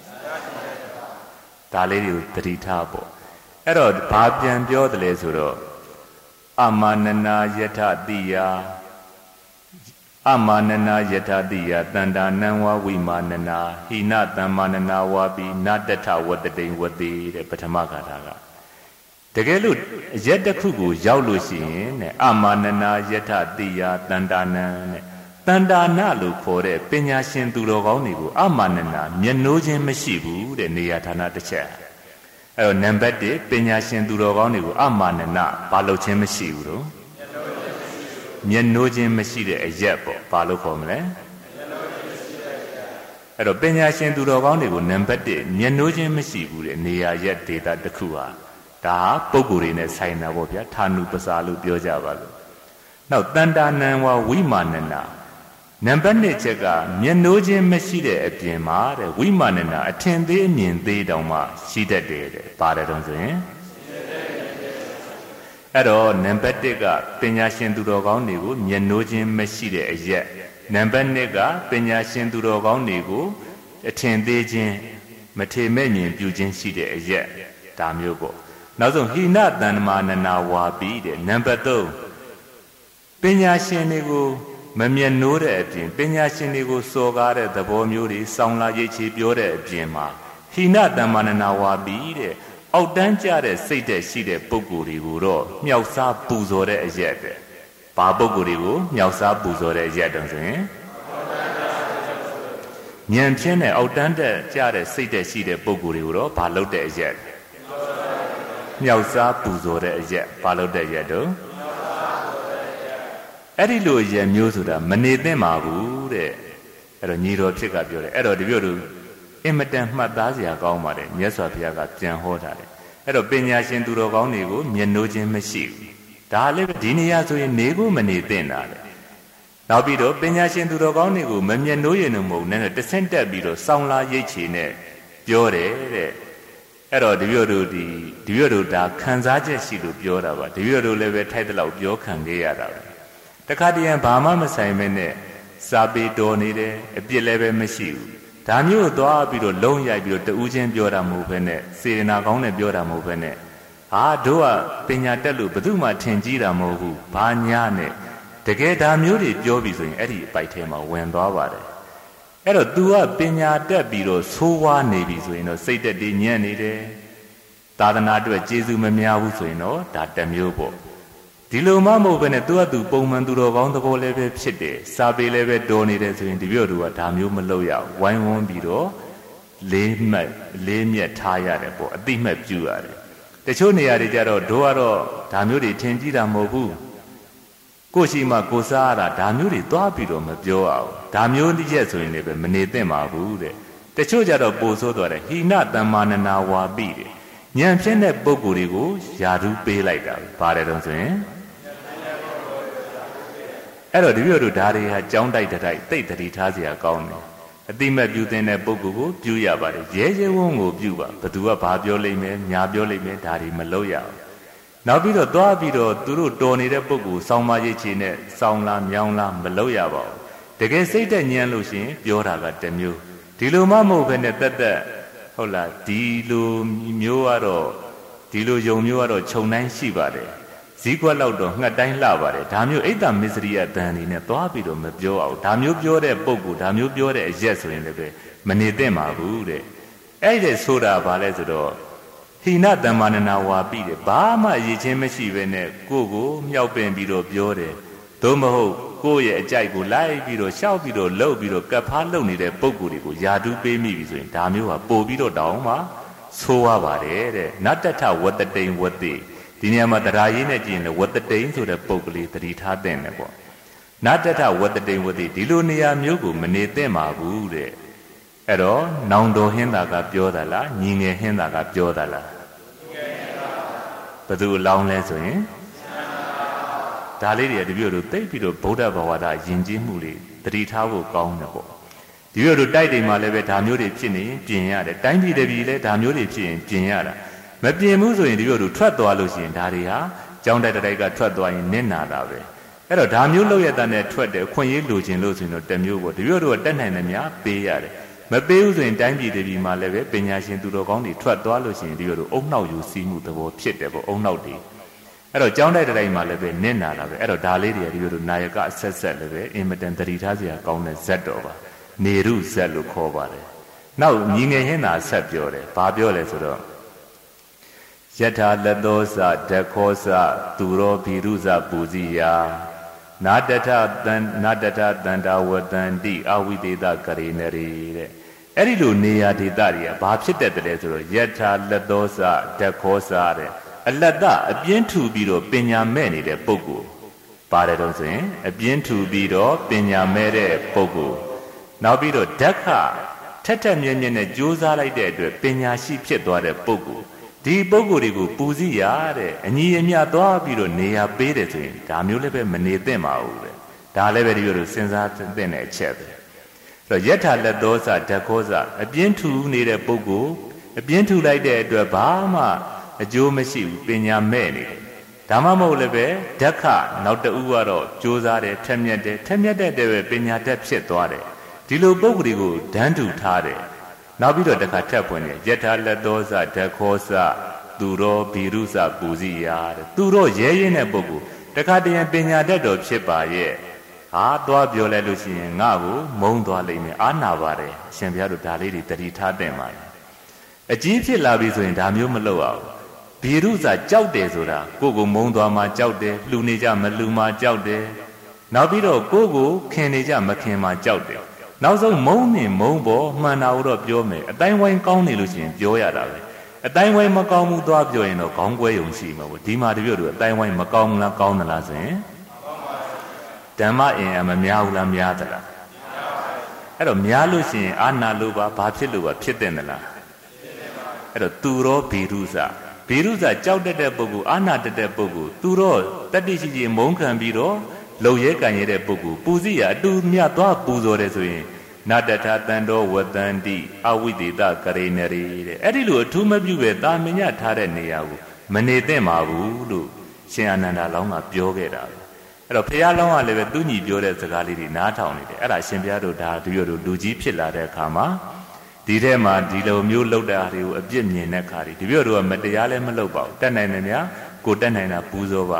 ဒါလေးတွေကိုသတိထားပေါ့အဲ့တော့ဘာပြန်ပြောတယ်လဲဆိုတော့အမာနနာယထတိယအမာနနာယထတိယတန္တာနံဝဝိမာနနာဟိနတမ္မာနနာဝါပိနတထဝတ္တိဝတိတဲ့ပထမဂါထာကတကယ်လို့ရက်တစ်ခုကိုရောက်လို့ရှိရင်တဲ့အမာနနာယထတိယတန္တာနံတဲ့တန္တာနလို့ခေါ်တဲ့ပညာရှင်သူတော်ကောင်းတွေကိုအမာနနာမျက်နှိုးခြင်းမရှိဘူးတဲ့နေရာဌာနတစ်ချက်အဲ့တော့နံပါတ်တစ်ပညာရှင်သူတော်ကောင်းတွေကိုအမာနနာဘာလို့ခြင်းမရှိဘူးတော့မျက်နှိုးခြင်းမရှိတဲ့အရက်ပေါ့ဘာလို့ခေါ်မလဲအဲ့တော့ပညာရှင်သူတော်ကောင်းတွေကိုနံပါတ်တစ်မျက်နှိုးခြင်းမရှိဘူးတဲ့နေရာရက်ဒေတာတစ်ခုဟာဒါပုံကိုယ်တွေနဲ့ဆိုင်တာပေါ့ဗျာဌာနုပစာလို့ပြောကြပါလို့နောက်တန္တာနံဝဝိမာနနာနံပါတ်နှစ်ချက်ကမျက်နှိုးခြင်းမရှိတဲ့အပြင်မှာတဲ့ဝိမာနနာအထင်သေးအမြင်သေးတောင်မှရှိတတ်တယ်တဲ့ပါတယ်တော့ဆိုရင်အဲ့တော့နံပါတ်တစ်ကပညာရှင်သူတော်ကောင်းတွေကိုမျက်နှိုးခြင်းမရှိတဲ့အရက်နံပါတ်နှစ်ကပညာရှင်သူတော်ကောင်းတွေကိုအထင်သေးခြင်းမထေမဲ့မြင်ပြုခြင်းရှိတဲ့အရက်ဒါမျိုးပေါ့နောက်ဆုံးဟိနတန္တမာနနာဝါပိတဲ့နံပါတ်သုံးပညာရှင်တွေကိုမမျက်နှိုးတဲ့အပြင်ပညာရှင်တွေကိုစော်ကားတဲ့သဘောမျိုးတွေစောင်းလာရိတ်ချေပြောတဲ့အပြင်မှာဟိနတမ္မာနနာဝါပိတဲ့အောက်တန်းကျတဲ့စိတ်တဲ့ရှိတဲ့ပုဂ္ဂိုလ်တွေကိုတော့မြောက်စားပူဇော်တဲ့အရက်တဲ့ဘာပုဂ္ဂိုလ်တွေကိုမြောက်စားပူဇော်တဲ့အရက်တုံးဆိုရင်ဉာဏ်ဖြင့်နဲ့အောက်တန်းတဲ့ကျတဲ့စိတ်တဲ့ရှိတဲ့ပုဂ္ဂိုလ်တွေကိုတော့ဘာလုပ်တဲ့အရက်မြောက်စားပူဇော်တဲ့အရက်ဘာလုပ်တဲ့အရက်တုံးအဲ့ဒီလိုရမျိုးဆိုတာမနေသင့်ပါဘူးတဲ့အဲ့တော့ညီတော်ဖြစ်ကပြောတယ်အဲ့တော့ဒီပြောလို့အင်မတန်မှတ်သားစရာကောင်းပါတယ်မြတ်စွာဘုရားကပြန်ဟောထားတယ်အဲ့တော့ပညာရှင်သူတော်ကောင်းတွေကိုမျက်နှိုးခြင်းမရှိဘူးဒါလည်းဒီနေရာဆိုရင်နေကိုမနေသင့်တာလေနောက်ပြီးတော့ပညာရှင်သူတော်ကောင်းတွေကိုမမျက်နှိုးရင်တော့မဟုတ်နဲ့တဆင့်တက်ပြီးတော့စောင်းလာရိတ်ချေနဲ့ပြောတယ်တဲ့အဲ့တော့ဒီပြောတို့ဒီဒီပြောတို့ဒါခံစားချက်ရှိလို့ပြောတာပါဒီပြောတို့လည်းပဲထိုက်တဲ့လောက်ပြောခံခဲ့ရတာပဲတခါတည်းဘာမှမဆိုင်မဲနဲ့စာပေတော်နေတယ်အပြစ်လည်းပဲမရှိဘူးဒါမျိုးသွားပြီးတော့လုံးရိုက်ပြီးတော့တူးချင်းပြောတာမဟုတ်ဘဲနဲ့စေတနာကောင်းနဲ့ပြောတာမဟုတ်ဘဲနဲ့ဟာတို့ကပညာတက်လို့ဘယ်သူမှထင်ကြီးတာမဟုတ်ဘူးဘာညာနဲ့တကယ်ဒါမျိုးတွေပြောပြီးဆိုရင်အဲ့ဒီအပိုက်ထဲမှာဝင်သွားပါတယ်အဲ့တော့ तू ကပညာတက်ပြီးတော့ဆိုးဝါးနေပြီဆိုရင်တော့စိတ်တက်တည်ညံ့နေတယ်သာသနာအတွက်ကျေးဇူးမများဘူးဆိုရင်တော့ဒါတစ်မျိုးပေါ့ဒီလိုမှမဟုတ်ဘဲနဲ့ तू က तू ပုံမှန်သူတော်ကောင်းသဘောလည်းပဲဖြစ်တယ်စာပေလည်းပဲတော်နေတယ်ဆိုရင်ဒီပြောသူကဒါမျိုးမလုပ်ရဝိုင်းဝန်းပြီးတော့လေးမှတ်လေးမြတ်ထားရတယ်ပေါ့အတိမှတ်ပြုရတယ်တချို့နေရာတွေကြတော့တို့ကတော့ဒါမျိုးတွေထင်ကြည့်တာမဟုတ်ဘူးကိုရှိမှကိုစားရတာဒါမျိုးတွေသွားပြီးတော့မပြောအောင်ဒါမျိုးတစ်ချက်ဆိုရင်လည်းပဲမနေသင့်ပါဘူးတဲ့တချို့ကြတော့ပို့ဆိုးသွားတယ်ဟိနတမ္မာနနာဝါပိတယ်ဉာဏ်ဖြစ်တဲ့ပုဂ္ဂိုလ်တွေကိုယာဓုပေးလိုက်တာပါတယ်တော့ဆိုရင်အဲ့တော့ဒီလိုတို့ဓာတ်တွေဟာကြောင်းတိုက်တိုက်တိတ်တတိထားเสียကောင်းတယ်အတိမတ်ပြုတဲ့ပုဂ္ဂိုလ်ကိုပြုရပါတယ်ရဲရဲဝုန်းကိုပြုပါဘသူကဘာပြောလိမ့်မယ်ညာပြောလိမ့်မယ်ဒါတွေမလုပ်ရအောင်နောက်ပြီးတော့သွားပြီးတော့သူတို့တော်နေတဲ့ပုဂ္ဂိုလ်စောင်းမရိတ်ချေနဲ့စောင်းလားမြောင်းလားမလုပ်ရပါဘူးတကယ်စိတ်တက်ညံလို့ရှိရင်ပြောတာကတစ်မျိုးဒီလိုမှမဟုတ်ဘဲနဲ့တက်တက်ဟုတ်လားဒီလိုမျိုးကတော့ဒီလိုယုံမျိုးကတော့ခြုံတိုင်းရှိပါတယ်ဇီးကွက်လောက်တော့ငှက်တိုင်းလှပါတယ်ဒါမျိုးအိတ်တမစ္စရိယတန်နေနဲ့သွားပြီးတော့မပြောအောင်ဒါမျိုးပြောတဲ့ပုဂ္ဂိုလ်ဒါမျိုးပြောတဲ့အရက်ဆိုရင်လည်းပဲမနေသင့်ပါဘူးတဲ့အဲ့ဒီဆိုတာဘာလဲဆိုတော့ဟိနတမ္မာနနာဝါပိတယ်ဘာမှရည်ချင်းမရှိဘဲနဲ့ကိုယ့်ကိုမြောက်ပင်ပြီးတော့ပြောတယ်သို့မဟုတ်ကိုယ့်ရဲ့အကြိုက်ကိုလိုက်ပြီးတော့ရှောက်ပြီးတော့လှုပ်ပြီးတော့ကပ်ဖားလှုပ်နေတဲ့ပုဂ္ဂိုလ်တွေကိုယာတုပေးမိပြီဆိုရင်ဒါမျိုးဟာပို့ပြီးတော့တောင်းမှဆိုးရပါတယ်တဲ့နတ္တထဝတ္တတိန်ဝတ္တိဒီနေရာမှာတရားရင်းနဲ့ကြည့်ရင်ဝတ္တတိန်ဆိုတဲ့ပုဂ္ဂလိသတိထားတဲ့နဲ့ပေါ့နတ္တထဝတ္တတိန်ဝတ္တိဒီလိုနေရာမျိုးကိုမနေသင့်ပါဘူးတဲ့အဲ့တော့နောင်တော်ဟင်းသာကပြောတာလားညီငယ်ဟင်းသာကပြောတာလားဘယ်သူအလောင်းလဲဆိုရင်ဒါလေးတွေကတပြည့်တို့သိပြီးတော့ဗုဒ္ဓဘာသာယဉ်ကျေးမှုတွေသတိထားဖို့ကောင်းတယ်ပေါ့ဒီလိုတို့တိုက်တိမ်မှာလည်းပဲဒါမျိုးတွေဖြစ်နေရင်ပြင်ရတယ်တိုင်းပြည်တပြည်လည်းဒါမျိုးတွေဖြစ်ရင်ပြင်ရတာမပြင်ဘူးဆိုရင်ဒီလိုတို့ထွက်သွားလို့ရှိရင်ဒါတွေဟာကြောင်းတိုက်တိုက်ကထွက်သွားရင်နစ်နာတာပဲအဲ့တော့ဒါမျိုးလောက်ရတဲ့နဲ့ထွက်တယ်ခွင့်ရေးလိုချင်လို့ဆိုရင်တော့တမျိုးပေါ့ဒီလိုတို့ကတက်နိုင်တယ်များပေးရတယ်မပေးဘူးဆိုရင်တိုင်းပြည်တပြည်မှာလည်းပဲပညာရှင်သူတော်ကောင်းတွေထွက်သွားလို့ရှိရင်ဒီလိုတို့အုံနောက်ယူစီးမှုသဘောဖြစ်တယ်ပေါ့အုံနောက်တွေအဲ့တော့ကြောင်းတိုက်တိုက်မှာလည်းပဲနစ်နာတာပဲအဲ့တော့ဒါလေးတွေကဒီလိုတို့နာယကအဆက်ဆက်လည်းပဲအင်မတန်တတိထားစရာကောင်းတဲ့ဇက်တော်ပါနေရုဇက်လို့ခေါ်ပါတယ်နောက်ညီငယ်ဟင်းသာဆက်ပြောတယ်ဘာပြောလဲဆိုတော့ယထာလက်သောစဓခောစသူရောဘီရုဇပူဇိယာနာတထတန်နာတထတန္တာဝတန္တိအဝိသေသကရေနရေတဲ့အဲ့ဒီလိုနေရာဒေသတွေကဘာဖြစ်တတ်တယ်ဆိုတော့ယထာလက်သောစဓခောစတဲ့အလတ်တအပြင်းထူပြီးတော့ပညာမဲ့နေတဲ့ပုဂ္ဂိုလ်ပါတယ်တော့ဆိုရင်အပြင်းထူပြီးတော့ပညာမဲ့တဲ့ပုဂ္ဂိုလ်နောက်ပြီးတော့ဓက္ခထက်ထက်မြဲမြဲနဲ့ကြိုးစားလိုက်တဲ့အတွက်ပညာရှိဖြစ်သွားတဲ့ပုဂ္ဂိုလ်ဒီပုဂ္ဂိုလ်တွေကိုပူဇိရတဲ့အညီအမျှသွားပြီးတော့နေရာပေးတယ်ဆိုရင်ဒါမျိုးလည်းပဲမနေသင့်ပါဘူးတဲ့ဒါလည်းပဲဒီလိုစဉ်းစားသင့်တဲ့အချက်ပဲအဲ့တော့ယထာလက်သောစဓခောစအပြင်းထူနေတဲ့ပုဂ္ဂိုလ်အပြင်းထူလိုက်တဲ့အတွက်ဘာမှအကျိုးမရှိဘူးပညာမဲ့နေတယ်ဒါမှမဟုတ်လည်းပဲဓက္ခနောက်တူကတော့ကြိုးစားတယ်ထက်မြက်တယ်ထက်မြက်တဲ့တဲ့ပဲပညာတတ်ဖြစ်သွားတယ်ဒီလိုပုဂ္ဂိုလ်တွေကိုဒန်းတူထားတယ်နောက်ပြီးတော့တခါထပ်ပွင့်တယ်ယထာလက်သောစဓခောစသူရောဘီရုစပူဇိယာတဲ့သူရောရဲရဲတဲ့ပုဂ္ဂိုလ်တခါတည်းပညာတတ်တော်ဖြစ်ပါရဲ့ဟာသွားပြောလဲလို့ရှိရင်ငါ့ကိုမုန်းသွားလိမ့်မယ်အာနာပါတယ်အရှင်ဘုရားတို့ဒါလေးတွေတတိထားတင်ပါတယ်အကြီးဖြစ်လာပြီဆိုရင်ဒါမျိုးမလုပ်အောင်ဘီရုစကြောက်တယ်ဆိုတာကိုယ့်ကိုမုန်းသွားမှကြောက်တယ်လှူနေကြမလှူမှကြောက်တယ်နောက်ပြီးတော့ကိုယ့်ကိုခင်နေကြမခင်မှကြောက်တယ်နောက်ဆုံးမုန်းနေမုန်းပေါ်မှန်တာတော့ပြောမယ်အတိုင်းဝိုင်းကောင်းနေလို့ရှိရင်ပြောရတာပဲအတိုင်းဝိုင်းမကောင်းဘူးသွားပြောရင်တော့ခေါင်းကွဲယုံရှိမှာပေါ့ဒီမှာတပြည့်တို့အတိုင်းဝိုင်းမကောင်းဘူးလားကောင်းသလားဆိုရင်ဓမ္မအင်အမများဘူးလားများသလားအဲ့တော့များလို့ရှိရင်အာနာလို့ပါဘာဖြစ်လို့ပါဖြစ်တဲ့သလားအဲ့တော့သူရောဘီရုစဘီရုစကြောက်တတ်တဲ့ပုဂ္ဂိုလ်အာနာတတ်တဲ့ပုဂ္ဂိုလ်သူရောတတိရှိကြီးမုန်းခံပြီးတော့လုံရဲကံရတဲ့ပုဂ္ဂိုလ်ပူဇိရအတူမြတ်သွားပူဇော်တယ်ဆိုရင်နာတထတန်တော်ဝတန္တိအဝိသေသကရေနရေတဲ့အဲ့ဒီလိုအထူးမပြုပဲတာမညထားတဲ့နေရာကိုမနေသင့်ပါဘူးလို့ရှင်အာနန္ဒာလောင်းကပြောခဲ့တာပဲအဲ့တော့ဘုရားလောင်းကလည်းပဲသူညီပြောတဲ့စကားလေးတွေနားထောင်နေတယ်အဲ့ဒါရှင်ဘုရားတို့ဒါတပြည့်တို့လူကြီးဖြစ်လာတဲ့အခါမှာဒီထဲမှာဒီလိုမျိုးလှုပ်တာတွေကိုအပြစ်မြင်တဲ့ခါတွေတပြည့်တို့ကမတရားလည်းမလုပ်ပါဘူးတက်နိုင်တယ်များကိုတက်နိုင်တာပူဇော်ပါ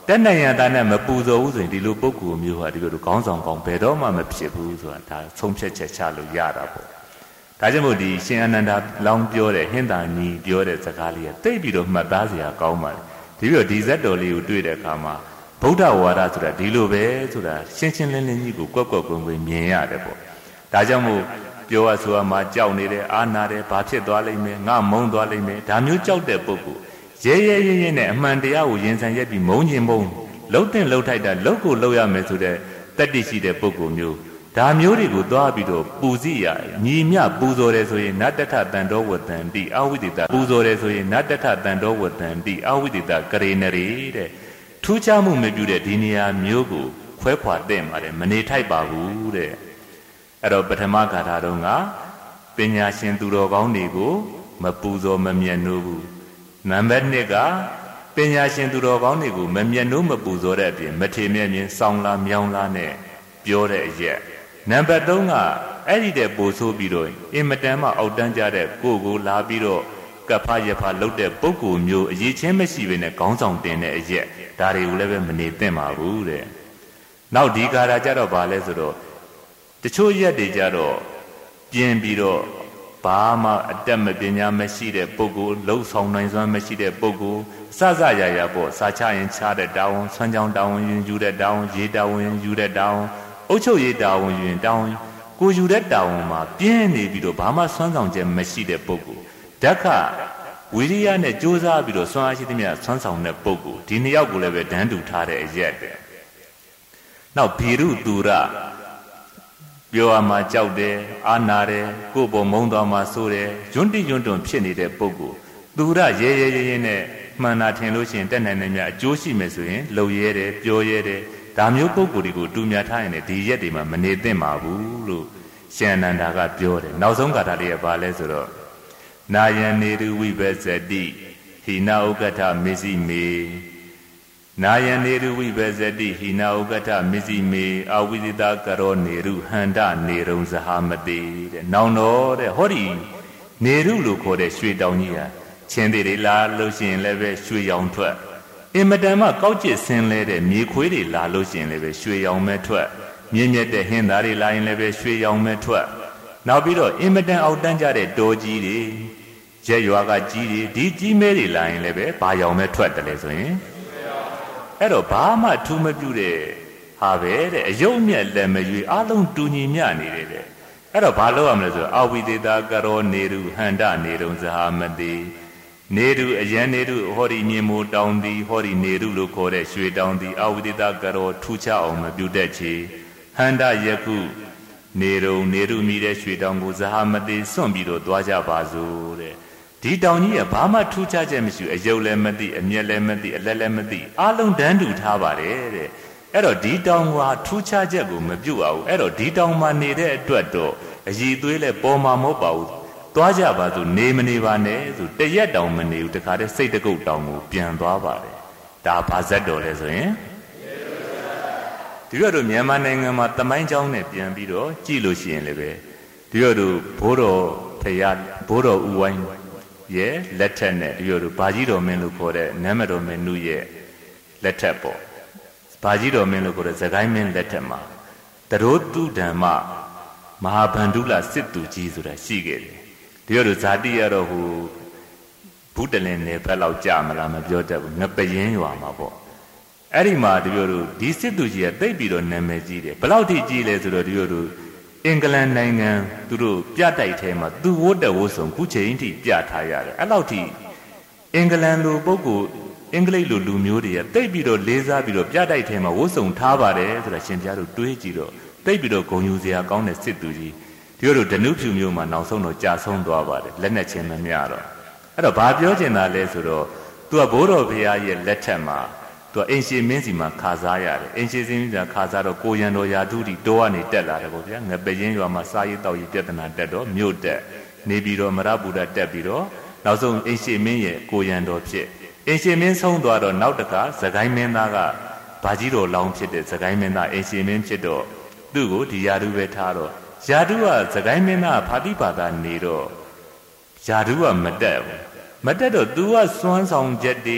တက်နိုင်ရတာနဲ့မပူဇော်ဘူးဆိုရင်ဒီလိုပုဂ္ဂိုလ်မျိုးဟာဒီလိုခေါင်းဆောင်ကောင်းဘယ်တော့မှမဖြစ်ဘူးဆိုတာဒါဆုံးဖြတ်ချက်ချလို့ရတာပေါ့ဒါကြောင့်မို့ဒီရှင်အနန္ဒာလောင်းပြောတဲ့ဟင်္သာညီပြောတဲ့စကားလေးကတိတ်ပြီးတော့မှတ်သားစရာကောင်းပါတယ်ဒီပြီးတော့ဒီဇက်တော်လေးကိုတွေ့တဲ့အခါမှာဗုဒ္ဓဝါဒဆိုတာဒီလိုပဲဆိုတာရှင်းရှင်းလင်းလင်းကြီးကိုကွက်ကွက်ကွင်းကွင်းမြင်ရတယ်ပေါ့ဒါကြောင့်မို့ပြောရဆိုရမှာကြောက်နေတယ်အာနာတယ်ဘာဖြစ်သွားလိမ့်မယ်ငါမုန်းသွားလိမ့်မယ်ဒါမျိုးကြောက်တဲ့ပုဂ္ဂိုလ်ရဲရဲရဲရဲနဲ့အမှန်တရားကိုရင်ဆိုင်ရက်ပြီးမုန်းခြင်းမုန်းလှုပ်တင်လှုပ်ထိုက်တာလှုပ်ကိုလှုပ်ရမယ်ဆိုတဲ့တတ္တိရှိတဲ့ပုဂ္ဂိုလ်မျိုးဒါမျိုးတွေကိုသွားပြီးတော့ပူဇိရညီမြပူဇော်တယ်ဆိုရင်နတ္တထတန်တော်ဝတ္တန်တိအဝိဒိတပူဇော်တယ်ဆိုရင်နတ္တထတန်တော်ဝတ္တန်တိအဝိဒိတကရေနရေတဲ့ထူးခြားမှုမပြုတဲ့ဒီနေရာမျိုးကိုခွဲခွာတဲ့မှာတယ်မနေထိုက်ပါဘူးတဲ့အဲ့တော့ပထမဂါထာတုန်းကပညာရှင်သူတော်ကောင်းတွေကိုမပူဇော်မမြတ်နိုးဘူးနံပါတ်နှစ်ကပညာရှင်သူတော်ကောင်းတွေကိုမမြတ်နိုးမပူဇော်တဲ့အပြင်မထေမြတ်မြင်စောင်းလာမြောင်းလာနဲ့ပြောတဲ့အရက်နံပါတ်သုံးကအဲ့ဒီတဲ့ပို့ဆိုးပြီးတော့အင်မတန်မှအောက်တန်းကြတဲ့ကိုကိုလာပြီးတော့ကဖရဖလှုပ်တဲ့ပုဂ္ဂိုလ်မျိုးအရေးချင်းမရှိဘဲနဲ့ခေါင်းဆောင်တင်တဲ့အရက်ဒါတွေကိုလည်းပဲမနေသင့်ပါဘူးတဲ့နောက်ဒီကာရာကြတော့ဗာလဲဆိုတော့တချို့ရက်တွေကြတော့ပြင်ပြီးတော့ဘာမှအတက်မပညာမရှိတဲ့ပုဂ္ဂိုလ်လှုပ်ဆောင်နိုင်စွမ်းမရှိတဲ့ပုဂ္ဂိုလ်စစရရပေါ့စာချရင်ချတဲ့တာဝန်ဆွမ်းကြောင်းတာဝန်ယူယူတဲ့တာဝန်ရေးတာဝန်ယူတဲ့တာဝန်အုပ်ချုပ်ရေးတာဝန်ယူရင်တာဝန်ကိုယူတဲ့တာဝန်မှာပြင်းနေပြီးတော့ဘာမှဆွမ်းဆောင်ချက်မရှိတဲ့ပုဂ္ဂိုလ်ဓက္ခဝိရိယနဲ့ကြိုးစားပြီးတော့ဆွမ်းအားရှိသမျှဆွမ်းဆောင်တဲ့ပုဂ္ဂိုလ်ဒီနှစ်ယောက်ကိုလည်းပဲဒန်းတူထားတဲ့အရက်တဲ့နောက်ဘီရုသူရပြောရမှာကြောက်တယ်အာနာတယ်ကိုယ်ပေါ်မုန်းသွားမှာဆိုတယ်ယွန်းတိယွန်းတွန်ဖြစ်နေတဲ့ပုဂ္ဂိုလ်သူရရဲရဲရဲရဲနဲ့မှန်တာထင်လို့ရှိရင်တက်နိုင်နေမြအကျိုးရှိမယ်ဆိုရင်လှုပ်ရဲတယ်ပြောရဲတယ်ဒါမျိုးပုဂ္ဂိုလ်တွေကိုတူမြထားရင်လည်းဒီရက်တွေမှာမနေသင့်ပါဘူးလို့ရှင်အနန္ဒာကပြောတယ်နောက်ဆုံးဂါထာလေးကဘာလဲဆိုတော့နာယံနေတုဝိပဇ္ဇတိဟိနာဥက္ကဋ္ဌမေစီမေနာယံနေရုဝိပဇ္ဇတိဟိနာဥက္ကဋ္ဌမစ္စည်းမေအဝိသတကရောနေရုဟန္တနေရုံဇဟာမတိတဲ့နောင်တော့တဲ့ဟောဒီနေရုလို့ခေါ်တဲ့ရွှေတောင်ကြီးဟာချင်းသေးတွေလာလို့ရှိရင်လည်းပဲရွှေရောင်ထွက်အင်မတန်မှကောက်ကျစ်ဆင်းလဲတဲ့မြေခွေးတွေလာလို့ရှိရင်လည်းပဲရွှေရောင်မဲထွက်မြင့်မြတ်တဲ့ဟင်းသားတွေလာရင်လည်းပဲရွှေရောင်မဲထွက်နောက်ပြီးတော့အင်မတန်အောက်တန်းကြတဲ့တောကြီးတွေရက်ရွာကကြီးတွေဒီကြီးမဲတွေလာရင်လည်းပဲဘာရောင်မဲထွက်တယ်လဲဆိုရင်အဲ့တော့ဘာမှထူးမပြူတဲ့ဟာပဲတဲ့အယုံမြက်လက်မရွေအလုံးတူညီမျှနေတယ်တဲ့အဲ့တော့ဘာလုပ်ရမလဲဆိုတော့အဝိသေသကရောနေရုဟန္တနေရုံဇဟာမတိနေရုအယံနေရုဟောဒီမြေမိုးတောင်သည်ဟောဒီနေရုလို့ခေါ်တဲ့ရွှေတောင်သည်အဝိသေသကရောထူးခြားအောင်မပြုတတ်ချေဟန္တယခုနေရုံနေရုမြည်တဲ့ရွှေတောင်ကိုဇဟာမတိစွန့်ပြီးတော့သွားကြပါစို့တဲ့ဒီတောင်ကြီးကဘာမှထူးခြားချက်မရှိအယုတ်လည်းမသိအမျက်လည်းမသိအလက်လည်းမသိအလုံးတန်းတူထားပါတယ်တဲ့အဲ့တော့ဒီတောင်ကထူးခြားချက်ကိုမပြုတ်အောင်အဲ့တော့ဒီတောင်မှာနေတဲ့အတွက်တော့အည်သွေးလည်းပေါ်မှာမဟုတ်ပါဘူးသွားကြပါစို့နေမနေပါနဲ့ဆိုတရက်တောင်မနေဘူးတခါတည်းစိတ်တကုတ်တောင်ကိုပြန်သွားပါတယ်ဒါဘာဇက်တော်လဲဆိုရင်ဒီလိုတော့မြန်မာနိုင်ငံမှာတမိုင်းကျောင်းနဲ့ပြန်ပြီးတော့ကြည့်လို့ရှိရင်လည်းပဲဒီလိုတော့ဘိုးတော်ဖရာဘိုးတော်ဦးဝိုင်းရဲ့လက်ထက်နဲ့ဒီလိုလိုဘာကြီးတော်မင်းလို့ခေါ်တဲ့နမ်းမတော်မင်းနုရဲ့လက်ထက်ပေါ့ဘာကြီးတော်မင်းလို့ခေါ်တဲ့ဇဂိုင်းမင်းလက်ထက်မှာတရိုးတုဓမ္မမဟာဗန္ဓုလစစ်သူကြီးဆိုတာရှိခဲ့တယ်ဒီလိုလိုဇာတိရတော့ဟိုဘုတလင်နယ်ဘက်လောက်ကြာမလားမပြောတတ်ဘူးငပယင်းရွာမှာပေါ့အဲ့ဒီမှာဒီလိုလိုဒီစစ်သူကြီးကတိတ်ပြီးတော့နာမည်ကြီးတယ်ဘယ်လောက်ထိကြီးလဲဆိုတော့ဒီလိုလိုအင်္ဂလန်နိုင်ငံသူတို့ပြတိုက်ထဲမှာသူဝတ်တဝတ်ဆောင်ခုချိန်ထိပြထားရတယ်အဲ့လောက်ထိအင်္ဂလန်လိုပုဂ္ဂိုလ်အင်္ဂလိပ်လိုလူမျိုးတွေကတိတ်ပြီးတော့လေးစားပြီးတော့ပြတိုက်ထဲမှာဝတ်ဆောင်ထားပါတယ်ဆိုတာရှင်ပြားတို့တွေးကြည့်တော့တိတ်ပြီးတော့ဂုဏ်ယူစရာကောင်းတဲ့စစ်သူကြီးဒီလိုဓနုဖြူမျိုးမှာနောက်ဆုံးတော့ကြာဆုံးသွားပါတယ်လက်နဲ့ချင်းမမျှတော့အဲ့တော့ဘာပြောချင်တာလဲဆိုတော့သူကဘိုးတော်ဘုရားရဲ့လက်ထက်မှာသူကအင်ရှင်မင်းစီမှာခါစားရတယ်အင်ရှင်စင်းကခါစားတော့ကိုရံတော်ရာထုတီတောကနေတက်လာတယ်ပေါ့ဗျာငပယင်းရွာမှာစားရည်တောက်ရည်ပြဿနာတက်တော့မြို့တက်နေပြီးတော့မရဗုဒ္ဓတက်ပြီးတော့နောက်ဆုံးအင်ရှင်မင်းရဲ့ကိုရံတော်ဖြစ်အင်ရှင်မင်းဆုံးသွားတော့နောက်တခါဇဂိုင်းမင်းသားကဘာကြီးတော်လောင်းဖြစ်တဲ့ဇဂိုင်းမင်းသားအင်ရှင်မင်းဖြစ်တော့သူ့ကိုဒီရာထုပဲထားတော့ရာထုကဇဂိုင်းမင်းသားဖာတိဘာသာနေတော့ရာထုကမတက်ဘူးမတက်တော့ तू ကစွမ်းဆောင်ချက်တွေ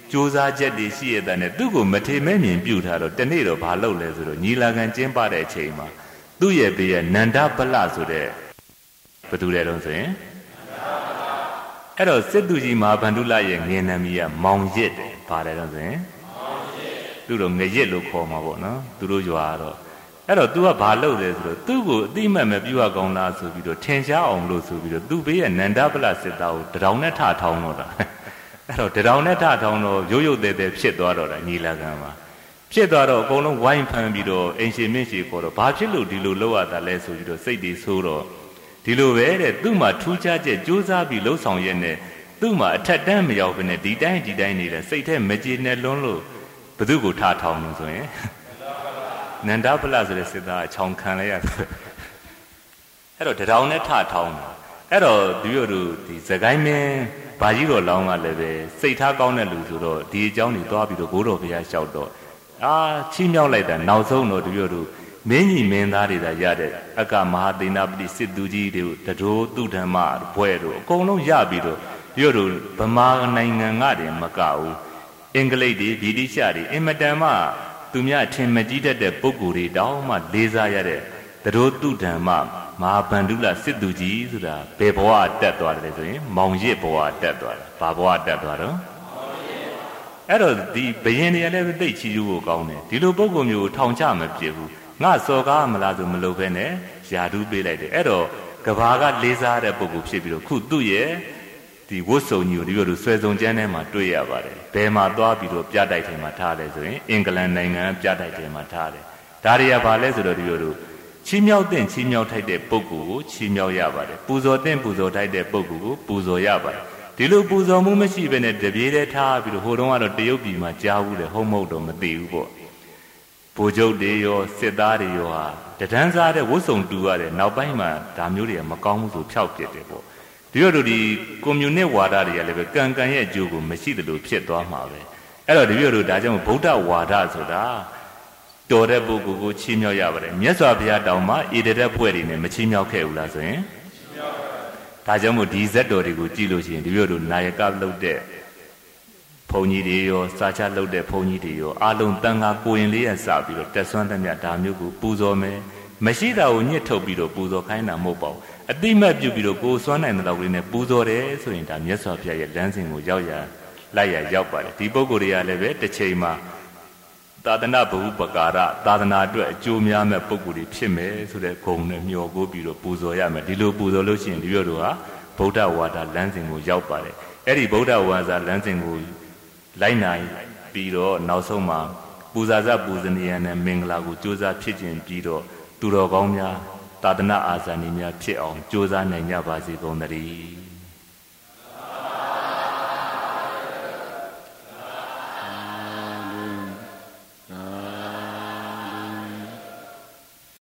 ကြိုးစားချက်တွေရှိရတဲ့နဲ့သူ့ကိုမထေမဲ့မြင်ပြုထားတော့တနေ့တော့ဘာလုပ်လဲဆိုတော့ညီလာခံကျင်းပတဲ့အချိန်မှာသူ့ရဲ့ဘေးကနန္ဒပလဆိုတဲ့ဘသူလဲတော့ဆိုရင်အဲ့တော့စစ်သူကြီးမဟာဗန္ဓုလရဲ့ငယ်နာမည်ကမောင်ရစ်တယ်ဘာလဲတော့ဆိုရင်သူတို့ငရစ်လို့ခေါ်မှာပေါ့နော်သူတို့ရွာတော့အဲ့တော့ तू ကဘာလုပ်လဲဆိုတော့သူ့ကိုအတိမတ်မပြုတ်ကောင်းလားဆိုပြီးတော့ထင်ရှားအောင်လို့ဆိုပြီးတော့သူ့ဘေးရဲ့နန္ဒပလစစ်သားကိုတရောင်နဲ့ထထောင်းတော့တာအဲ့တော့တရောင်နဲ့ထထောင်းတော့ရုပ်ရုပ်သေးသေးဖြစ်သွားတော့တာညီလာခံမှာဖြစ်သွားတော့အကုန်လုံးဝိုင်းဖမ်းပြီးတော့အိမ်ရှင်မင်းရှင်ခေါ်တော့ဘာဖြစ်လို့ဒီလိုလုပ်ရတာလဲဆိုပြီးတော့စိတ်တွေဆိုးတော့ဒီလိုပဲတဲ့သူ့မှာထူးခြားချက်ကြိုးစားပြီးလှုပ်ဆောင်ရက်နဲ့သူ့မှာအထက်တန်းမရောက်ဘဲနဲ့ဒီတိုင်းဒီတိုင်းနေတဲ့စိတ်ထဲမကြေနဲ့လွန်းလို့ဘသူကိုထထောင်းလို့ဆိုရင်နန္ဒပလဆိုတဲ့စစ်သားအချောင်ခံလိုက်ရတယ်အဲ့တော့တရောင်နဲ့ထထောင်းတာအဲ့တော့ဒီလိုတို့ဒီသခိုင်းမင်းဘာကြီးတော်လောင်းကလည်းပဲစိတ်ထားကောင်းတဲ့လူဆိုတော့ဒီအကြောင်းတွေသွားပြီးတော့ဘိုးတော်ဘုရားလျှောက်တော့အာချီးမြှောက်လိုက်တာနောက်ဆုံးတော့ဒီလိုတို့မင်းကြီးမင်းသားတွေသာရတဲ့အကမဟာသေနာပတိစစ်သူကြီးတွေကိုတတိုးသူဓမ္မဘွဲတို့အကုန်လုံးရပြီးတော့ဒီလိုတို့ဗမာနိုင်ငံကတည်းမကဘူးအင်္ဂလိပ်တွေဗြိတိရှတွေအင်မတန်မှသူများထင်မကြီးတတ်တဲ့ပုဂ္ဂိုလ်တွေတောင်းမှလေးစားရတဲ့တတိုးသူဓမ္မမဟာဗန္ဓုလစစ်သူကြီးဆိုတာဘယ်ဘဝတက်သွားတယ်ဆိုရင်မောင်ရစ်ဘဝတက်သွားတယ်ဘာဘဝတက်သွားတော့အဲ့တော့ဒီဘယင်တွေကလည်းသိချီကျူးကိုကောင်းတယ်ဒီလိုပုဂ္ဂိုလ်မျိုးထောင်ချမပြစ်ဘူးငါစော်ကားမလားဆိုမလုပ်ဘဲနဲ့ယာဓုပေးလိုက်တယ်အဲ့တော့ကဘာကလေးစားတဲ့ပုဂ္ဂိုလ်ဖြစ်ပြီးတော့ခုသူ့ရဲ့ဒီဝတ်စုံကြီးကိုဒီလိုလိုဆွဲစုံကျန်းထဲမှာတွေ့ရပါတယ်ဘယ်မှာသွားပြီးတော့ပြတိုက်ထဲမှာထားတယ်ဆိုရင်အင်္ဂလန်နိုင်ငံပြတိုက်ထဲမှာထားတယ်ဒါတွေကဘာလဲဆိုတော့ဒီလိုလိုချီးမြှောက်တဲ့ချီးမြှောက်ထိုက်တဲ့ပုဂ္ဂိုလ်ကိုချီးမြှောက်ရပါတယ်ပူဇော်တဲ့ပူဇော်ထိုက်တဲ့ပုဂ္ဂိုလ်ကိုပူဇော်ရပါတယ်ဒီလိုပူဇော်မှုမရှိဘဲနဲ့တပြေးတည်းထားပြီးတော့ဟိုတုန်းကတော့တရုတ်ပြည်မှာကြားဘူးလေဟုတ်မဟုတ်တော့မသိဘူးပေါ့ဗိုလ်ချုပ်တွေရောစစ်သားတွေရောဟာတဒန်းစားတဲ့ဝတ်စုံတူရတယ်နောက်ပိုင်းမှာဒါမျိုးတွေကမကောင်းဘူးဆိုဖျောက်ပြစ်တယ်ပေါ့ဒီလိုတို့ဒီကွန်မြူနစ်ဝါဒတွေကလည်းပဲကံကံရဲ့အကျိုးကိုမရှိသလိုဖြစ်သွားမှာပဲအဲ့တော့ဒီလိုတို့ဒါကြောင့်ဗုဒ္ဓဝါဒဆိုတာတော်တဲ့ပုဂ္ဂိုလ်ကိုချီးမြှောက်ရပါတယ်မြတ်စွာဘုရားတောင်မှဣတရက်ဖွဲ့တွေနဲ့မချီးမြှောက်ခဲ့ဘူးလားဆိုရင်ဒါကြောင့်မို့ဒီဇက်တော်တွေကိုကြည့်လို့ရှိရင်ဒီလိုတို့နာယကလှုပ်တဲ့ဘုန်းကြီးတွေရောစာချလှုပ်တဲ့ဘုန်းကြီးတွေရောအလုံးတန်ခါကိုရင်လေးရစပြီးတော့တက်ဆွမ်းသမျှဒါမျိုးကိုပူဇော်မယ်မရှိတာကိုညှစ်ထုတ်ပြီးတော့ပူဇော်ခိုင်းတာမဟုတ်ပါဘူးအတိမတ်ပြုပြီးတော့ကိုယ်စွမ်းနိုင်တဲ့လောက်လေးနဲ့ပူဇော်တယ်ဆိုရင်ဒါမြတ်စွာဘုရားရဲ့လမ်းစဉ်ကိုရောက်ရလိုက်ရရောက်ပါတယ်ဒီပုဂ္ဂိုလ်တွေကလည်းပဲတစ်ချိန်မှာသာသနာ့ဘုပကာရသာသနာအတွက်အကျိုးများမဲ့ပုဂ္ဂိုလ်တွေဖြစ်မယ်ဆိုတဲ့ဂုဏ်နဲ့မျှော်ကိုးပြီးတော့ပူဇော်ရမယ်ဒီလိုပူဇော်လို့ရှိရင်ဒီလိုတို့ဟာဗုဒ္ဓဝါဒလမ်းစဉ်ကိုရောက်ပါတယ်အဲ့ဒီဗုဒ္ဓဝါဒလမ်းစဉ်ကိုလိုက်နိုင်ပြီးတော့နောက်ဆုံးမှာပူဇာဇပူဇနီယံနဲ့မင်္ဂလာကိုကြိုးစားဖြစ်ခြင်းပြီးတော့သူတော်ကောင်းများသာသနာအာဇာနည်များဖြစ်အောင်ကြိုးစားနိုင်ကြပါစေကုန်သတည်း